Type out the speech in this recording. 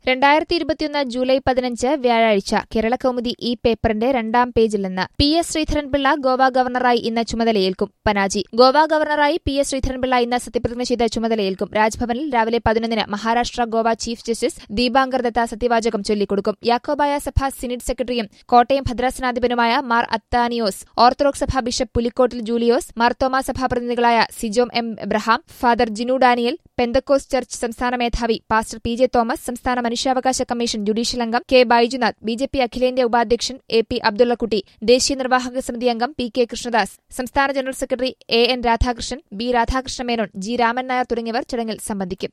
2021 July 15 വ്യാഴാഴ്ച കേരളകൗമുദി ഈ പേപ്പറിന്റെ 2ാം പേജിൽ നിന്ന് PS ശ്രീധരൻപിള്ള ഗോവ ഗവർണറായി ഇന്ന് ചുമതലയേൽക്കും. പനാജി. ഗോവ ഗവർണറായി PS ശ്രീധരൻപിള്ള ഇന്ന് സത്യപ്രതിജ്ഞ ചെയ്ത് ചുമതലയേൽക്കും. രാജ്ഭവനിൽ രാവിലെ 11-ന് മഹാരാഷ്ട്ര ഗോവ ചീഫ് ജസ്റ്റിസ് ദീപാങ്കർ ദത്ത സത്യവാചകം ചൊല്ലിക്കൊടുക്കും. യാക്കോബായ സഭ സിനഡ് സെക്രട്ടറിയും കോട്ടയം ഭദ്രാസനാധിപനുമായ മാർ അത്താനിയോസ്, ഓർത്തഡോക്സ് സഭ ബിഷപ്പ് പുലിക്കോട്ടിൽ ജൂലിയോസ്, മാർത്തോമാ സഭാ പ്രതിനിധികളായ Sijom M Abraham, father Jinu Daniel, Pentecost church സംസ്ഥാന മേധാവി പാസ്റ്റർ PJ തോമസ്, സംസ്ഥാന മനുഷ്യാവകാശ കമ്മീഷൻ ജുഡീഷ്യൽ അംഗം കെ ബൈജുനാഥ്, BJP അഖിലേന്ത്യാ ഉപാധ്യക്ഷൻ AP അബ്ദുള്ളക്കുട്ടി, ദേശീയ നിർവാഹക സമിതി അംഗം PK കൃഷ്ണദാസ്, സംസ്ഥാന general secretary AN Radhakrishnan, B Radhakrishna Menon, G Raman Nair തുടങ്ങിയവർ ചടങ്ങിൽ സംബന്ധിക്കും.